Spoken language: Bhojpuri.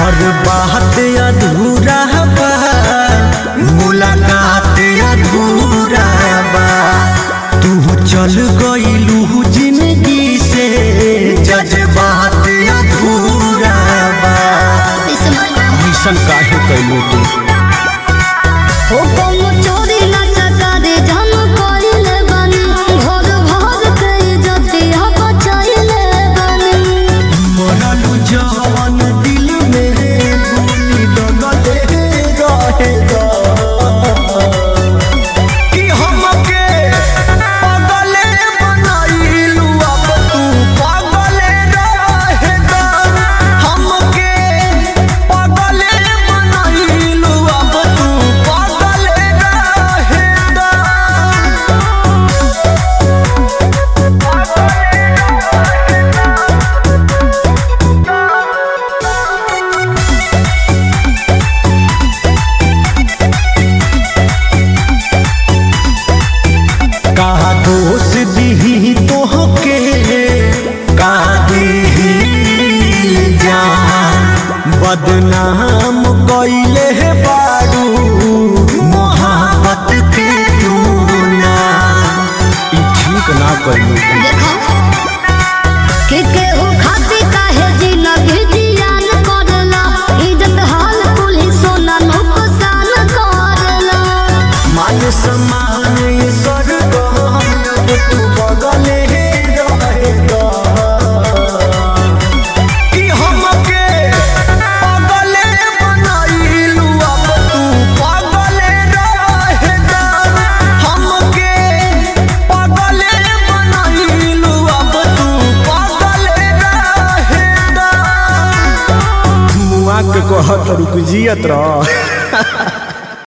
हर बात अधूरा बा, मुलाकात अधूरा बा। तू चल गइलू जिंदगी से, जज्बात अधूरा बा। मिशन काहे कैलू तू? हो कोनो चोरी ना चकारी जान कोइले बानी, घर भर के इज्जतिया बचाइले बानी। मरलू जवान दिल में गोली दगले रहेगा कि हमके पागले बनाइलू, अब तू पागले रहेगा। हमके पागले बनाइलू, अब तू पागले रहेगा। का दोष दी तोहके, का दी जान बदनाम कइले बारू मोहब्बत के दूना। ई ठीक ना कइलू तू। देखो के केहू खातिर काहे जिंदगी जियान करला, इज्जत हाल पुलिस सोना नुकसान करला। मान सम्मान स्वर्ग अब तू बगले रहेगा कि हमके पागले बनाइलू, अब तू पागले रहेगा। हमके पागले बनाइलू, अब तू पागले रहेगा। मुआ के कहत रुक जियत रह।